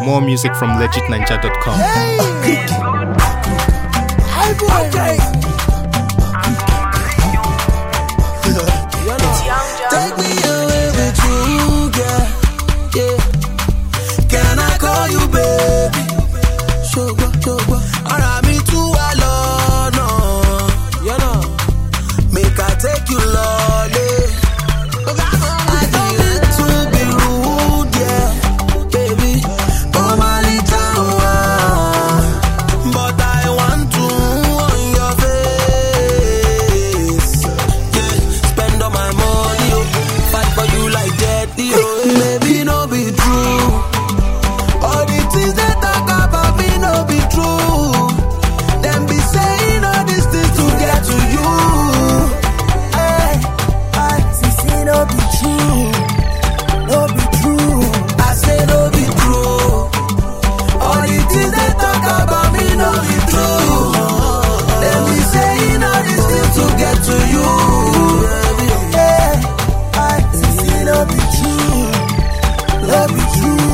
More music from legitninja.com. Take me away with you, girl. Yeah. Can I call you baby? Sugar. Alright, me too alone, no. You know, make I take you lolly. I don't need to be rude, yeah, baby. Oh my little one, but I want to on your face. Yeah, spend all my money, oh, fight for you like that, oh. Maybe no be true. All the things they talk about me no be true. Them be saying all these things to get to you. Hey, see, no be true. No be true. I say no be true. All the things they talk about me no be true. Them be saying all these things to get to you. Hey, see, no be true. No be true.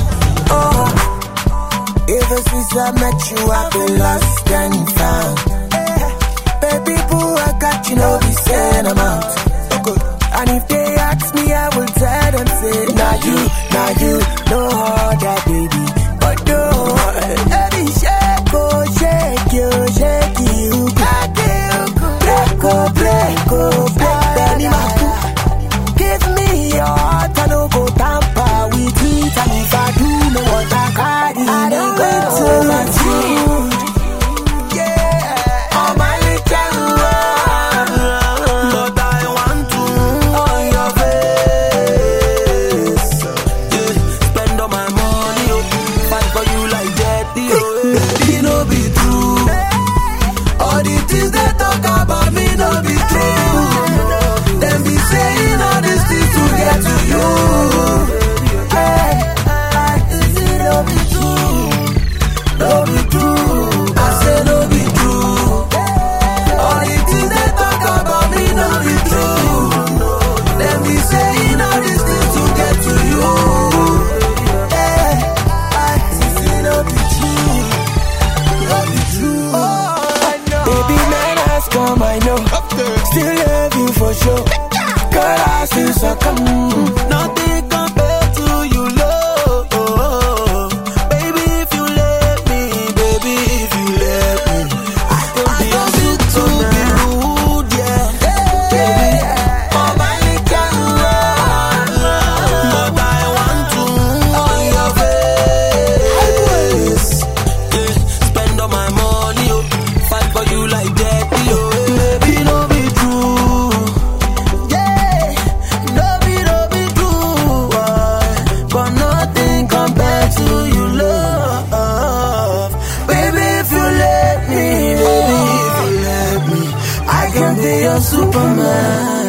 Ever since I met you, I've been lost and found. Baby boo, I got you, no be saying I'm out. And if they ask me, I will tell them, say, nah you, no other baby. But no, baby, shake, oh, shake you. Break, Benny Mapu. Give me your heart, I no go tamper with it. And if I do know what I carry, I don't go to my food. Yeah, on my little one, but I want to on your face. Yeah, spend all my money, oh, fight for you like that, oh. Baby, no be true. All the things they talk about me no be true. Them be saying all these things to get to you. Hey, is it no be true? No be true. I say no be true. All the things they talk about me no be true. Them be saying all these things to get to you. Hey, is it no be true? No be true. Baby, man has come, I know. Still love you for sure. Girl, I still succumb. Nothing compared to you, love. Baby, if you let me, I don't need to be rude, yeah. Baby, oh my little one, but I want to on your face. Yeah, spend all my money, oh, fight for you like that, oh. Baby, no be true. Yeah, no be true. But nothing compared to you, love. Baby, if you let me, I can be your Superman.